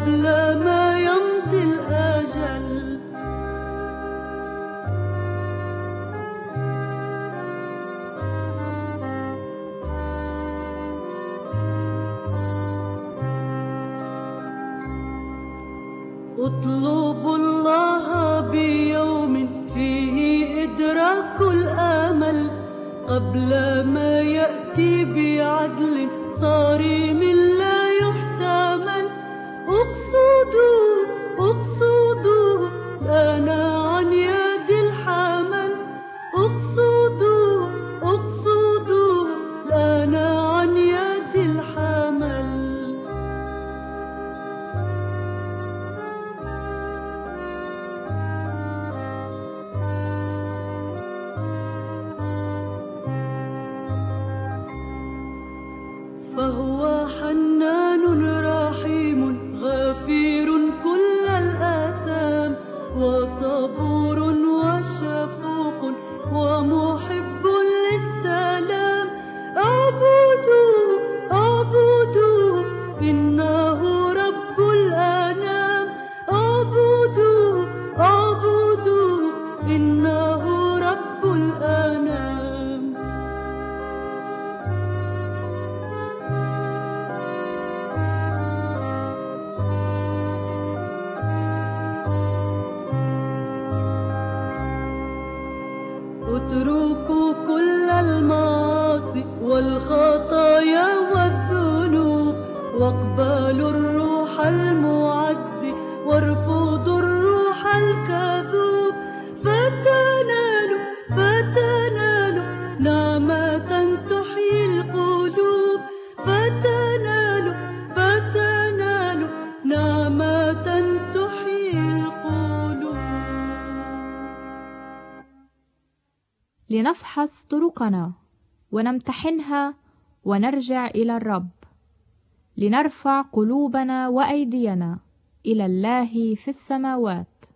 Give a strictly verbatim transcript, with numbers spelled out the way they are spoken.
قبل ما يمضي الأجل. اطلبوا الله بيوم فيه إدراك الآمل قبل ما يأتي بعدل صارم لا يحتمل. اقصدوا اقصدوا أنا عن يد الحمل. اقصدوا اقصدوا أنا عن يد الحمل. فهو حنان رحيم غفير كل الآثام وصبور وشفوق ومحب للسلام. اعبدوا اعبدوا إنه رب الأنام. اعبدوا اعبدوا إنه رب الأنام. اتركوا كل المعاصي والخطايا والذنوب واقبلوا الروح المعزي وارفضوا الروح الكذوب. فتنالوا فتنالوا نعمة تحيي القلوب. فتنالوا فتنالوا نعمة تحيي القلوب. لنفحص طرقنا ونمتحنها ونرجع إلى الرب، لنرفع قلوبنا وأيدينا إلى الله في السماوات.